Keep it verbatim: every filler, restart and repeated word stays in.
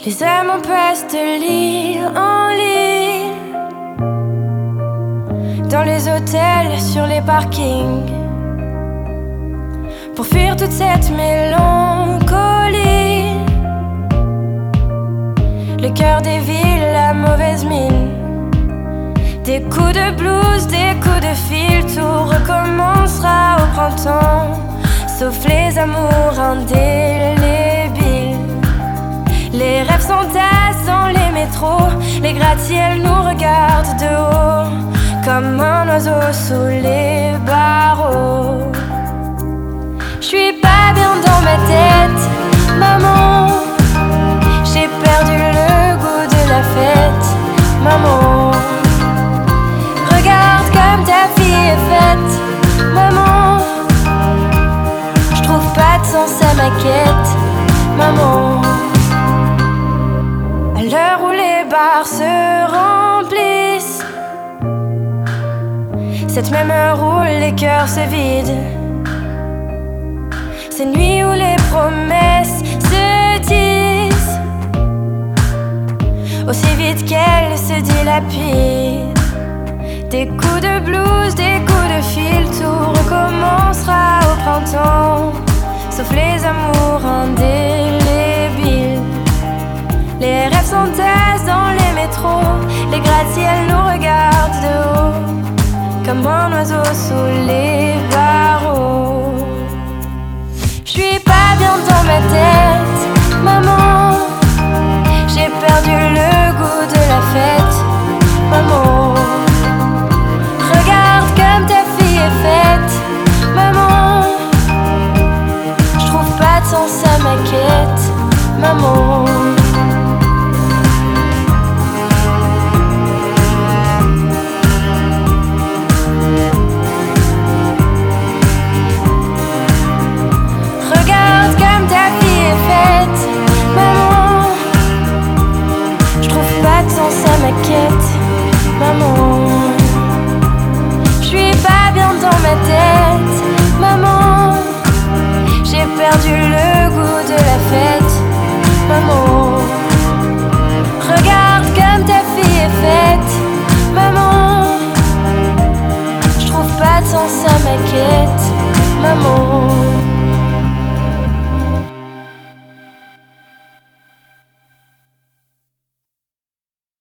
Les amants passent de l'île en l'île, dans les hôtels, sur les parkings, pour fuir toute cette mélancolie. Le cœur des villes, la mauvaise mine, des coups de blues, des coups de fil. Tout recommencera au printemps, sauf les amours indélébiles. Les rêves s'entassent dans les métros, les gratte-ciels nous regardent de haut, comme un oiseau sous les barreaux. J'suis pas bien dans ma tête, maman. J'ai perdu le goût de la fête, maman. Regarde comme ta fille est faite, maman. J'trouve pas de sens à ma quête, maman. À l'heure où les bars se remplissent, cette même heure où les cœurs se vident, ces nuits où les promesses se disent aussi vite qu'elles se dilapident. Des coups de blues, des coups de fil, tout recommencera au printemps, sauf les amours indélébiles. Les rêves s'entassent dans les métros, les gratte-ciels nous regardent de haut, comme un oiseau sous les barreaux. J'suis pas bien dans ma tête, maman. J'ai perdu le goût de la fête, maman. Regarde comme ta fille est faite, maman. J'trouve pas de sens à ma quête, maman. Regarde comme ta fille est faite, maman. J'trouve pas de sens à ma quête, maman. J'suis pas bien dans ma tête, maman. J'ai perdu le goût de la fête, maman. Regarde comme ta fille est faite, maman. J'trouve pas de sens à ma quête, maman.